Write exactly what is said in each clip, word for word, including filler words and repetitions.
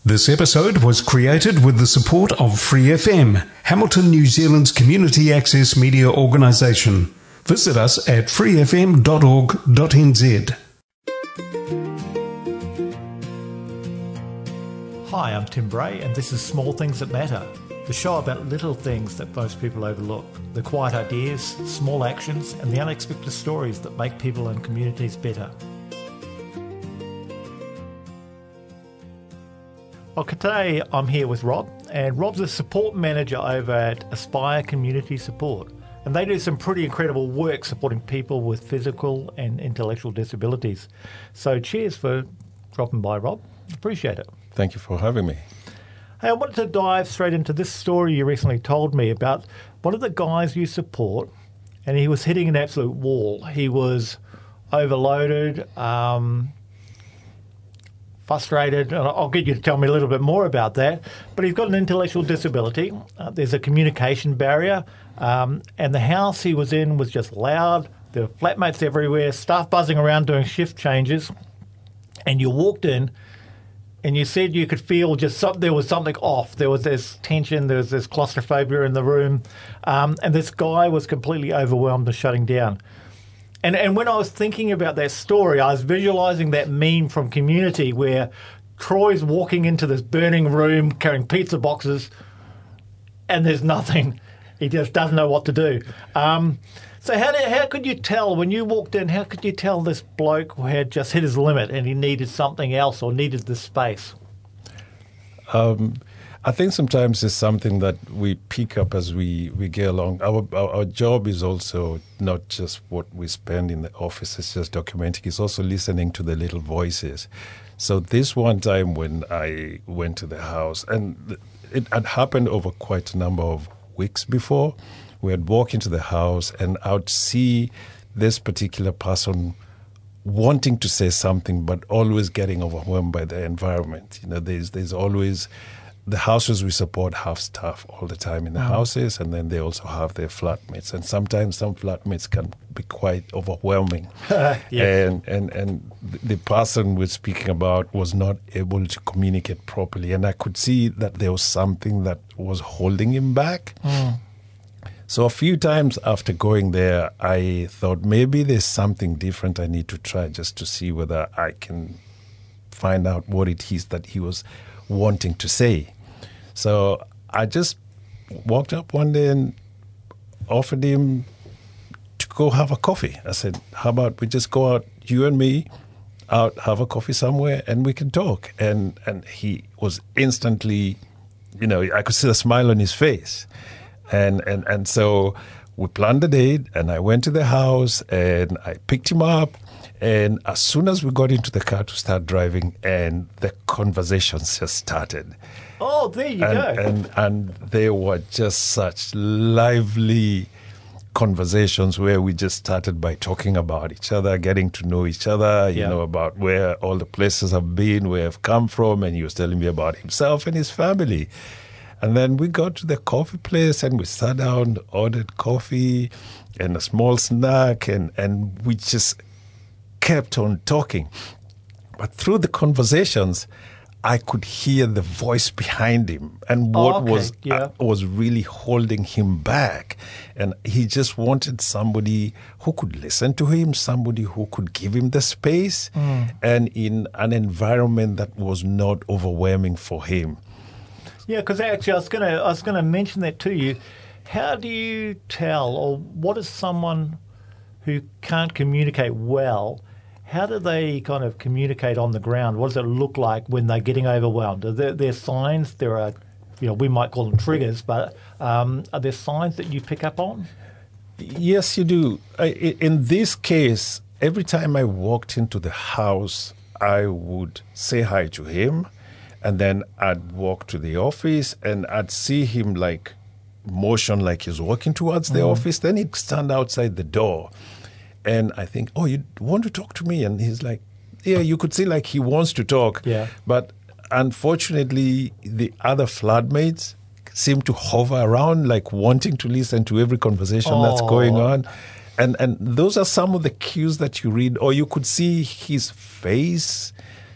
This episode was created with the support of Free F M, Hamilton, New Zealand's community access media organisation. Visit us at free f m dot org dot n z. Hi, I'm Tim Bray, and this is Small Things That Matter, the show about little things that most people overlook, the quiet ideas, small actions, and the unexpected stories that make people and communities better. Well, today I'm here with Rob, and Rob's a support manager over at Aspire Community Support, and they do some pretty incredible work supporting people with physical and intellectual disabilities. So cheers for dropping by, Rob. Appreciate it. Thank you for having me. Hey, I wanted to dive straight into this story you recently told me about one of the guys you support, and he was hitting an absolute wall. He was overloaded, um, frustrated, and I'll get you to tell me a little bit more about that, but he's got an intellectual disability. Uh, there's a communication barrier, um, and the house he was in was just loud. There were flatmates everywhere, staff buzzing around doing shift changes, and you walked in, and you said you could feel just some, there was something off. There was this tension, there was this claustrophobia in the room, um, and this guy was completely overwhelmed and shutting down. And and when I was thinking about that story, I was visualising that meme from Community where Troy's walking into this burning room carrying pizza boxes, and there's nothing. He just doesn't know what to do. Um, so how did, how could you tell, when you walked in, how could you tell this bloke had just hit his limit and he needed something else or needed the space? Um, I think sometimes it's something that we pick up as we, we get along. Our, our our job is also not just what we spend in the office, it's just documenting. It's also listening to the little voices. So this one time when I went to the house, and it had happened over quite a number of weeks before, we had walked into the house and I would see this particular person wanting to say something but always getting overwhelmed by the environment. You know, there's there's always... The houses we support have staff all the time in the mm. houses, and then they also have their flatmates. And sometimes some flatmates can be quite overwhelming. yeah. And and and the person we're speaking about was not able to communicate properly. And I could see that there was something that was holding him back. Mm. So a few times after going there, I thought maybe there's something different I need to try just to see whether I can find out what it is that he was wanting to say. So I just walked up one day and offered him to go have a coffee. I said, how about we just go out, you and me, out, have a coffee somewhere, and we can talk. And and he was instantly, you know, I could see the smile on his face. And, and, and so we planned the date, and I went to the house, and I picked him up. And as soon as we got into the car to start driving, and the conversations just started. Oh, there you and, go. And and they were just such lively conversations where we just started by talking about each other, getting to know each other, you yeah. know, about where all the places have been, where I've come from, and he was telling me about himself and his family. And then we got to the coffee place and we sat down, ordered coffee and a small snack, and, and we just kept on talking. But through the conversations, I could hear the voice behind him and what oh, okay. was yeah. uh, was really holding him back. And he just wanted somebody who could listen to him, somebody who could give him the space, mm. and in an environment that was not overwhelming for him. Yeah, because actually I was going to I was going to mention that to you. How do you tell, or what is someone who can't communicate well, how do they kind of communicate on the ground? What does it look like when they're getting overwhelmed? Are there, there signs? There are, you know, we might call them triggers, but um, are there signs that you pick up on? Yes, you do. I, in this case, every time I walked into the house, I would say hi to him, and then I'd walk to the office, and I'd see him like motion like he's walking towards the mm. office. Then he'd stand outside the door. And I think, oh, you want to talk to me? And he's like, yeah, you could see like he wants to talk. Yeah. But unfortunately, the other flatmates seem to hover around, like wanting to listen to every conversation oh. that's going on. And and those are some of the cues that you read. Or you could see his face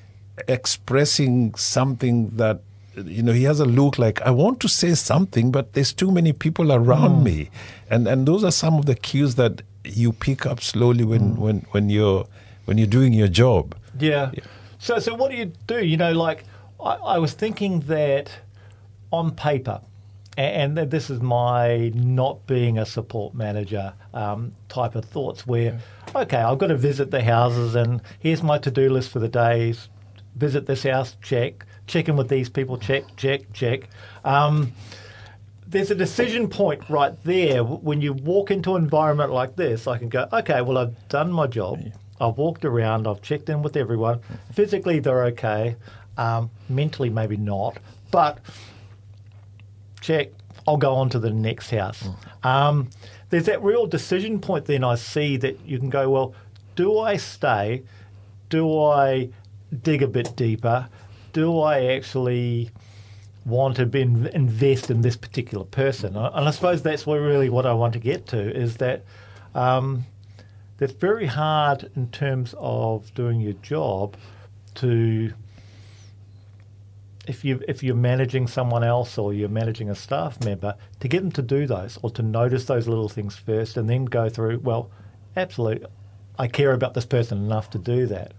expressing something that, you know, he has a look like, I want to say something, but there's too many people around mm. me. And and those are some of the cues that you pick up slowly when, mm. when, when you're when you're doing your job. Yeah. yeah. So so what do you do? You know, like I, I was thinking that on paper, and, and this is my not being a support manager um, type of thoughts where, yeah. okay, I've got to visit the houses and here's my to-do list for the days. Visit this house, check. Check in with these people, check, check, check. Um, there's a decision point right there. When you walk into an environment like this, I can go, okay, well, I've done my job. Yeah. I've walked around. I've checked in with everyone. Physically, they're okay. Um, mentally, maybe not. But check, I'll go on to the next house. Mm. Um, there's that real decision point then I see that you can go, well, do I stay? Do I dig a bit deeper? Do I actually want to be invest in this particular person? And I suppose that's what really what I want to get to is that um, it's very hard in terms of doing your job to if you if you're managing someone else or you're managing a staff member to get them to do those or to notice those little things first and then go through. Well, absolutely, I care about this person enough to do that.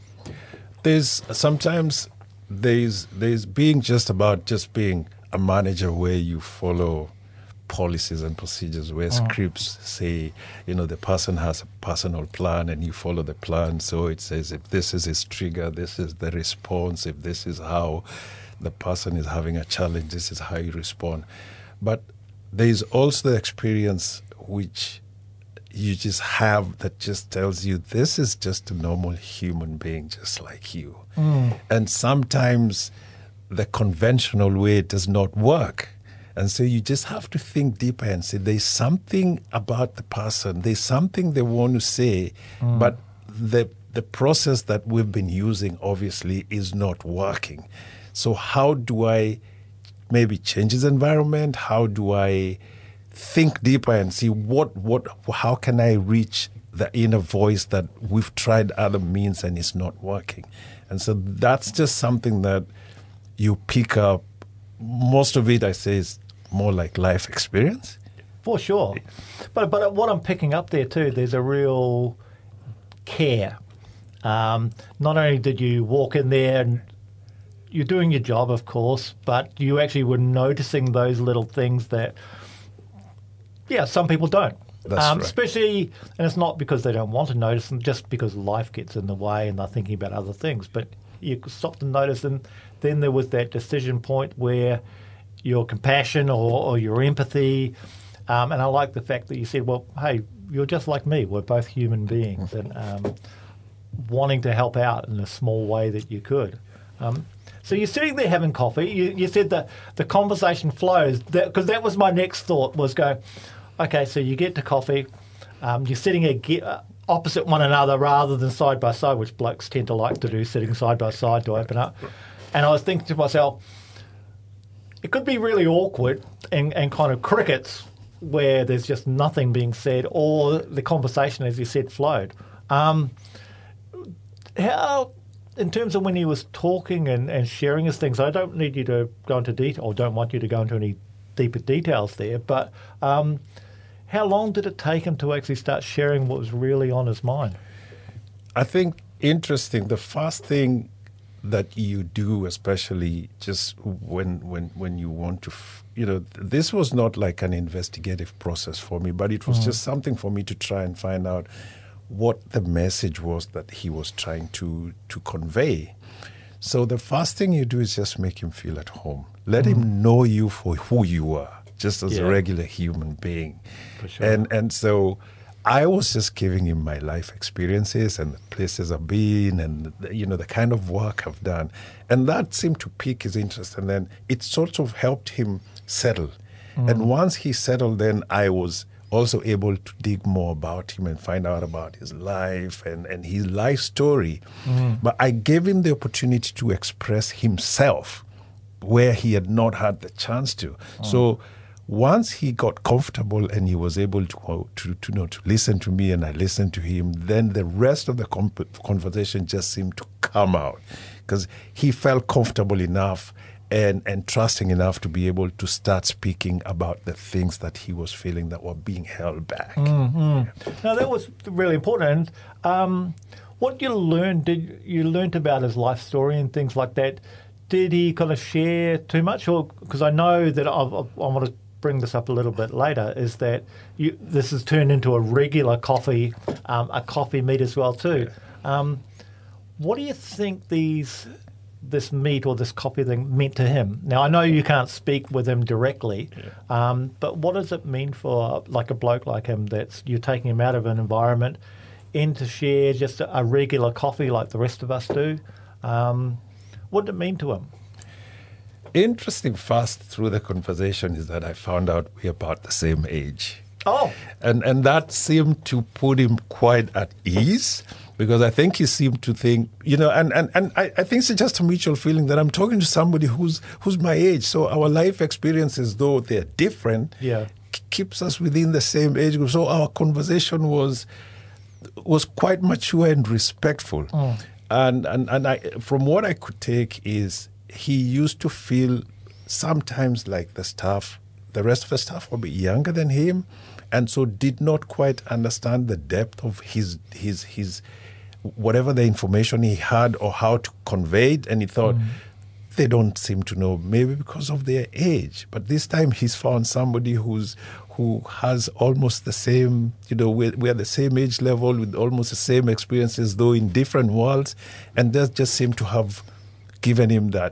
There's sometimes. There's there's being just about just being a manager where you follow policies and procedures where mm. scripts say, you know, the person has a personal plan and you follow the plan. So it says if this is his trigger, this is the response. If this is how the person is having a challenge, this is how you respond. But there's also the experience which you just have that just tells you this is just a normal human being just like you. Mm. And sometimes the conventional way does not work. And so you just have to think deeper and say there's something about the person, there's something they want to say, mm. but the the process that we've been using obviously is not working. So how do I maybe change his environment? How do I think deeper and see what, what, how can I reach the inner voice that we've tried other means and it's not working? And so that's just something that you pick up. Most of it, I say, is more like life experience. For sure. But but what I'm picking up there too, there's a real care. Um, not only did you walk in there and you're doing your job, of course, but you actually were noticing those little things that yeah, some people don't. That's um, right. Especially, and it's not because they don't want to notice them, just because life gets in the way and they're thinking about other things. But you stop to notice, and then there was that decision point where your compassion or, or your empathy, um, and I like the fact that you said, well, hey, you're just like me. We're both human beings, and um, wanting to help out in a small way that you could. Um, So you're sitting there having coffee. You, you said that the conversation flows, because that, that was my next thought was go, okay, so you get to coffee. Um, you're sitting get, uh, opposite one another rather than side by side, which blokes tend to like to do, sitting side by side to open up. And I was thinking to myself, it could be really awkward and, and kind of crickets where there's just nothing being said or the conversation, as you said, flowed. Um, how... In terms of when he was talking and, and sharing his things, I don't need you to go into detail, or don't want you to go into any deeper details there, but um, how long did it take him to actually start sharing what was really on his mind? I think interesting, the first thing that you do, especially just when when when you want to, f- you know, this was not like an investigative process for me, but it was mm. just something for me to try and find out what the message was that he was trying to, to convey. So the first thing you do is just make him feel at home. Let mm. him know you for who you are, just as yeah. a regular human being. For sure. And and so I was just giving him my life experiences and the places I've been and, you know, the kind of work I've done. And that seemed to pique his interest. And then it sort of helped him settle. Mm. And once he settled, then I was also able to dig more about him and find out about his life and, and his life story. Mm. But I gave him the opportunity to express himself where he had not had the chance to. Mm. So once he got comfortable and he was able to, uh, to, to, you know, to listen to me and I listened to him, then the rest of the comp- conversation just seemed to come out. because he felt comfortable enough and, and trusting enough to be able to start speaking about the things that he was feeling that were being held back. Mm-hmm. Now, that was really important. Um, what you learned, did you learned about his life story and things like that? Did he kind of share too much? Or because I know that I've, I want to bring this up a little bit later, is that you, this has turned into a regular coffee, um, a coffee meet as well too. Yeah. Um, what do you think these this meet or this coffee thing meant to him? Now, I know you can't speak with him directly, yeah. um, but what does it mean for like a bloke like him that's you're taking him out of an environment and to share just a, a regular coffee like the rest of us do? Um, what did it mean to him? Interesting fast through the conversation is that I found out we're about the same age. Oh. And and that seemed to put him quite at ease, because I think he seemed to think, you know, and, and, and I, I think it's just a mutual feeling that I'm talking to somebody who's who's my age. So our life experiences, though they're different, yeah. k- keeps us within the same age group. So our conversation was was quite mature and respectful. Mm. And and, and I, from what I could take is he used to feel sometimes like the staff, the rest of the staff were a bit younger than him, and so did not quite understand the depth of his his his whatever the information he had or how to convey it, and he thought, mm. they don't seem to know, maybe because of their age. But this time he's found somebody who's who has almost the same, you know, we're, we're the same age level with almost the same experiences, though in different worlds, and that just seemed to have given him that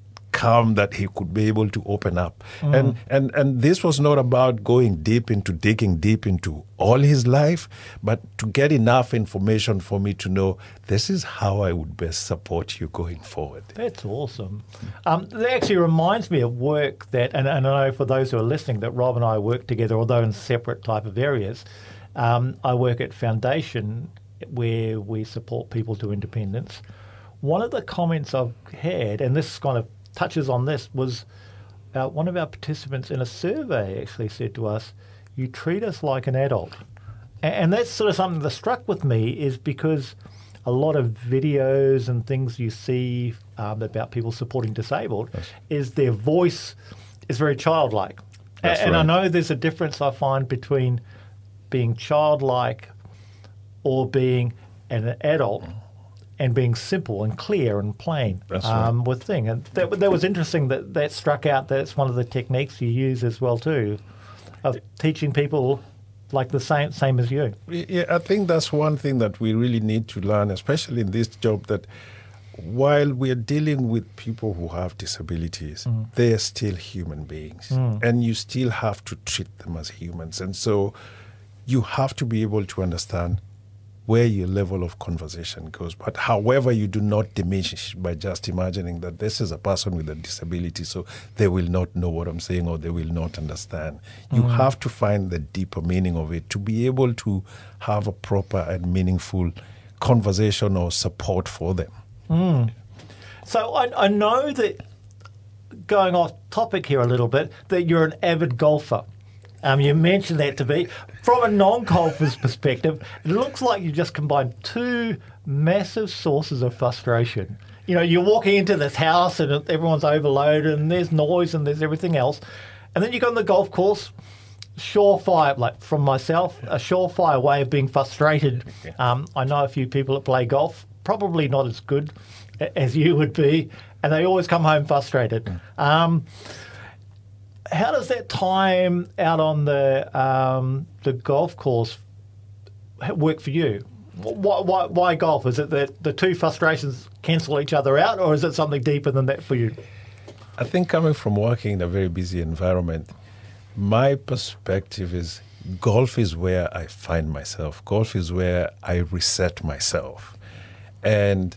calm that he could be able to open up. Mm. And, and and this was not about going deep into, digging deep into all his life, but to get enough information for me to know this is how I would best support you going forward. That's awesome. Um, that actually reminds me of work that, and, and I know for those who are listening, that Rob and I work together, although in separate type of areas. Um, I work at Foundation where we support people to independence. One of the comments I've had, and this kind of touches on this, was uh, one of our participants in a survey actually said to us, you treat us like an adult. And, and that's sort of something that struck with me, is because a lot of videos and things you see um, about people supporting disabled yes. is their voice is very childlike. That's and right. I know there's a difference I find between being childlike or being an adult and being simple and clear and plain um, right. with thing. And that, that was interesting that that struck out. That's one of the techniques you use as well too, of teaching people like the same same as you. Yeah, I think that's one thing that we really need to learn, especially in this job, that while we're dealing with people who have disabilities, mm. they're still human beings. Mm. And you still have to treat them as humans. And so you have to be able to understand where your level of conversation goes. But however, you do not diminish by just imagining that this is a person with a disability, so they will not know what I'm saying or they will not understand. You mm. have to find the deeper meaning of it to be able to have a proper and meaningful conversation or support for them. Mm. So I, I know that, going off topic here a little bit, that you're an avid golfer. Um, you mentioned that to me. From a non-golfer's perspective, it looks like you just combined two massive sources of frustration. You know, you're walking into this house and everyone's overloaded and there's noise and there's everything else. And then you go on the golf course, surefire, like from myself, a surefire way of being frustrated. Um, I know a few people that play golf, probably not as good as you would be, and they always come home frustrated. Um How does that time out on the um, the golf course work for you? Why, why, why golf? Is it that the two frustrations cancel each other out, or is it something deeper than that for you? I think coming from working in a very busy environment, my perspective is golf is where I find myself. Golf is where I reset myself. And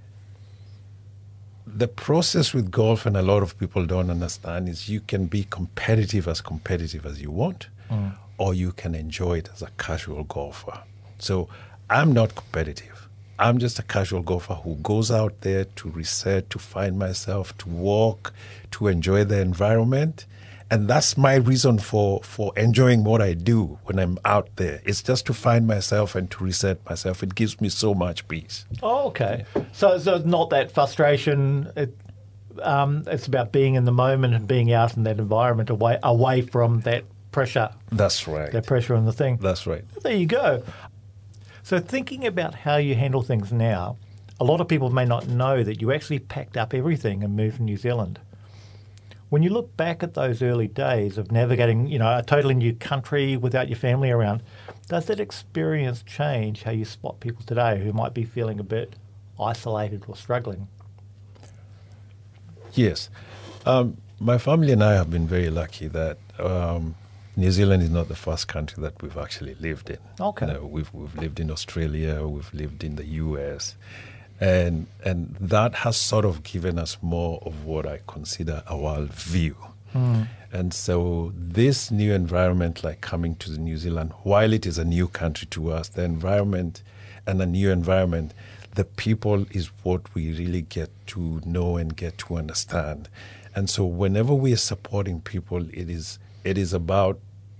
the process with golf, and a lot of people don't understand, is you can be competitive as competitive as you want, mm. or you can enjoy it as a casual golfer. So I'm not competitive. I'm just a casual golfer who goes out there to reset, to find myself, to walk, to enjoy the environment. And that's my reason for, for enjoying what I do when I'm out there. It's just to find myself and to reset myself. It gives me so much peace. Oh, okay. So, so it's not that frustration. It, um, it's about being in the moment and being out in that environment, away away from that pressure. That's right. That pressure on the thing. That's right. There you go. So thinking about how you handle things now, a lot of people may not know that you actually packed up everything and moved to New Zealand. When you look back at those early days of navigating, you know, a totally new country without your family around, does that experience change how you spot people today who might be feeling a bit isolated or struggling? Yes. Um, my family and I have been very lucky that um, New Zealand is not the first country that we've actually lived in. Okay. You know, we've, we've lived in Australia, we've lived in the U S, And and that has sort of given us more of what I consider a world view. Mm. And so this new environment, like coming to New Zealand, while it is a new country to us, the environment and a new environment, the people is what we really get to know and get to understand. And so whenever we are supporting people, it is it is about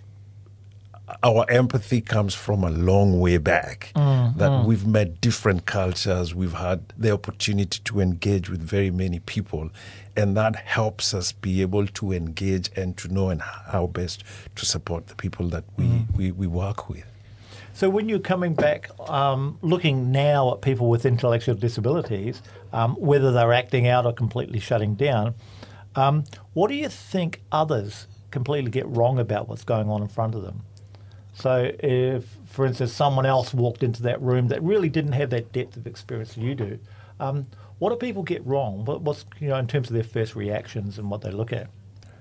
our empathy comes from a long way back, mm, that mm. we've met different cultures, we've had the opportunity to engage with very many people, and that helps us be able to engage and to know and how best to support the people that we, mm. we, we work with. So when you're coming back, um, looking now at people with intellectual disabilities, um, whether they're acting out or completely shutting down, um, what do you think others completely get wrong about what's going on in front of them? So if, for instance, someone else walked into that room that really didn't have that depth of experience that you do, um, what do people get wrong? What, what's, you know, in terms of their first reactions and what they look at?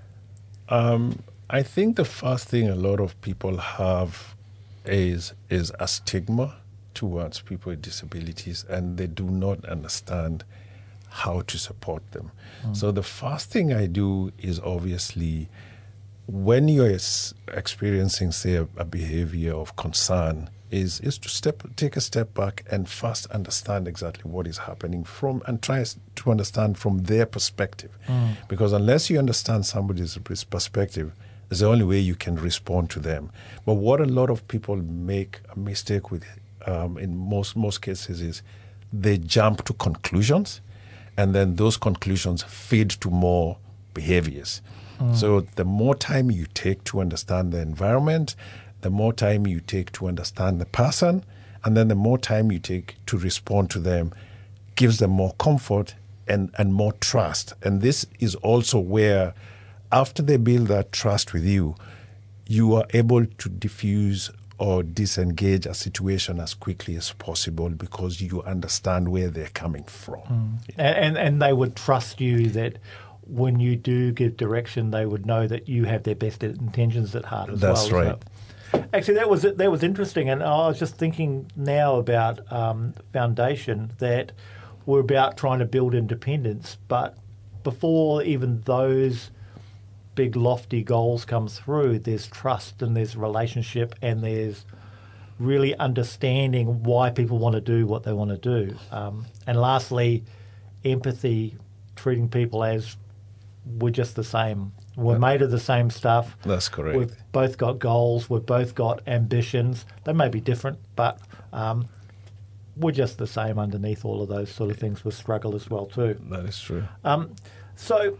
Um, I think the first thing a lot of people have is is a stigma towards people with disabilities, and they do not understand how to support them. Mm. So the first thing I do is obviously, when you're experiencing, say, a, a behavior of concern, is is to step, take a step back and first understand exactly what is happening from, and try to understand from their perspective. Mm. Because unless you understand somebody's perspective, it's the only way you can respond to them. But what a lot of people make a mistake with, um, in most most cases, is they jump to conclusions, and then those conclusions feed to more behaviors. Mm. So the more time you take to understand the environment, the more time you take to understand the person, and then the more time you take to respond to them, gives them more comfort and, and more trust. And this is also where, after they build that trust with you, you are able to diffuse or disengage a situation as quickly as possible because you understand where they're coming from. Mm. And, and they would trust you that when you do give direction, they would know that you have their best intentions at heart as That's well. That's right. Actually, that was that was interesting, and I was just thinking now about um, Foundation, that we're about trying to build independence, but before even those big lofty goals come through, there's trust and there's relationship and there's really understanding why people want to do what they want to do. Um, and lastly, empathy, treating people as we're just the same. We're made of the same stuff. That's correct. We've both got goals. We've both got ambitions. They may be different, but um, we're just the same underneath all of those sort of things with struggle as well too. That is true. Um, so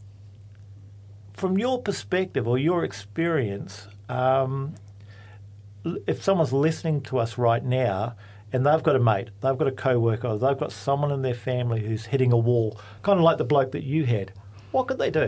from your perspective or your experience, um, if someone's listening to us right now and they've got a mate, they've got a co-worker, they've got someone in their family who's hitting a wall, kind of like the bloke that you had, what could they do?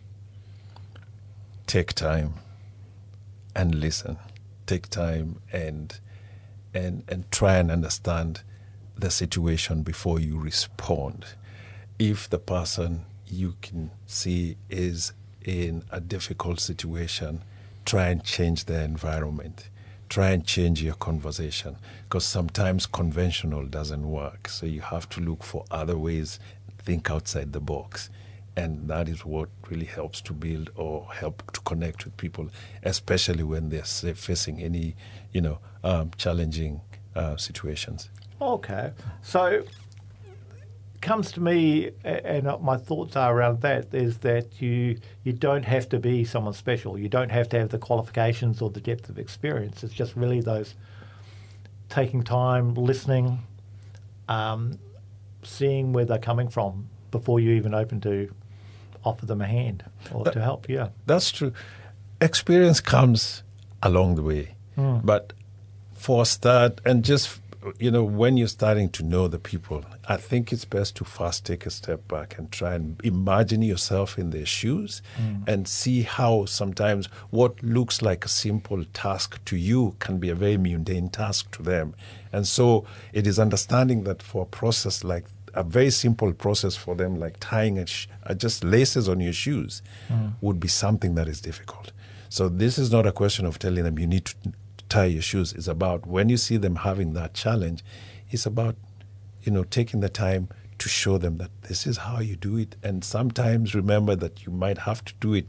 Take time and listen. Take time and and and try and understand the situation before you respond. If the person you can see is in a difficult situation, try and change the environment. Try and change your conversation, because sometimes conventional doesn't work. So you have to look for other ways, think outside the box. And that is what really helps to build or help to connect with people, especially when they're facing any, you know, um, challenging uh, situations. Okay. So comes to me, and my thoughts are around that, is that you you don't have to be someone special. You don't have to have the qualifications or the depth of experience. It's just really those taking time, listening, um, seeing where they're coming from before you even open to offer them a hand or that, to help. Yeah, that's true. Experience comes along the way, mm. but for a start, and just you know, when you're starting to know the people, I think it's best to first take a step back and try and imagine yourself in their shoes mm. and see how sometimes what looks like a simple task to you can be a very mundane task to them. And so it is understanding that for a process like a very simple process for them, like tying a sh- uh, just laces on your shoes, mm. would be something that is difficult. So this is not a question of telling them you need to tie your shoes. It's about when you see them having that challenge, it's about, you know, taking the time to show them that this is how you do it. And sometimes remember that you might have to do it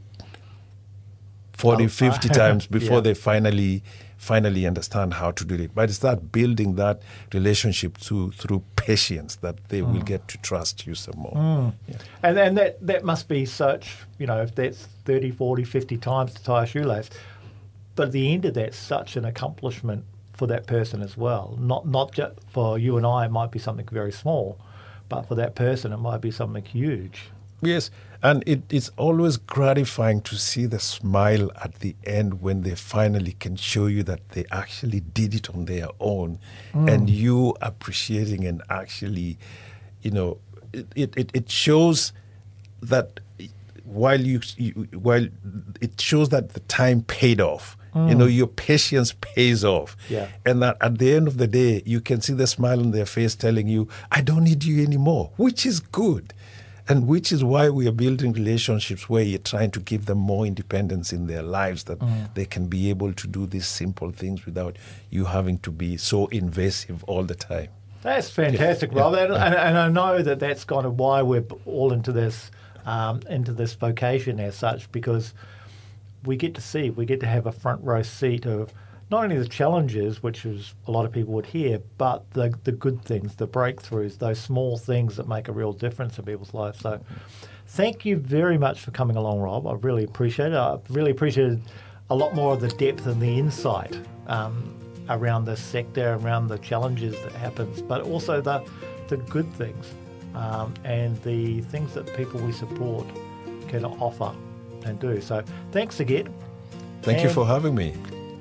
forty, fifty times before yeah. they finally finally understand how to do it. But it's that building that relationship through, through patience that they mm. will get to trust you some more. Mm. Yeah. And, and that, that must be such, you know, if that's thirty, forty, fifty times to tie a shoelace, but at the end of that, such an accomplishment for that person as well. Not not just for you and I, it might be something very small, but for that person, it might be something huge. Yes, and it, it's always gratifying to see the smile at the end when they finally can show you that they actually did it on their own, mm. and you appreciating and actually, you know, it it, it shows that while you, you while it shows that the time paid off. Mm. You know, your patience pays off. Yeah. And that at the end of the day, you can see the smile on their face telling you, I don't need you anymore, which is good. And which is why we are building relationships where you're trying to give them more independence in their lives, that mm. they can be able to do these simple things without you having to be so invasive all the time. That's fantastic, yeah. Rob. Yeah. And, and, and I know that that's kind of why we're all into this, um, into this vocation as such, because we get to see, we get to have a front row seat of not only the challenges, which is a lot of people would hear, but the the good things, the breakthroughs, those small things that make a real difference in people's lives. So thank you very much for coming along, Rob. I really appreciate it. I really appreciated a lot more of the depth and the insight um, around this sector, around the challenges that happens, but also the, the good things um, and the things that people we support can offer and do. So thanks again. Thank and you for having me.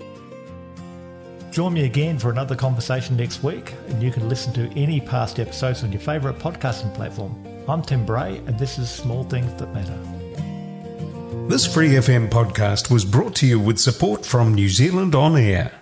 Join me again for another conversation next week, and you can listen to any past episodes on your favourite podcasting platform. I'm Tim Bray, and this is Small Things That Matter. This Free F M podcast was brought to you with support from New Zealand On Air.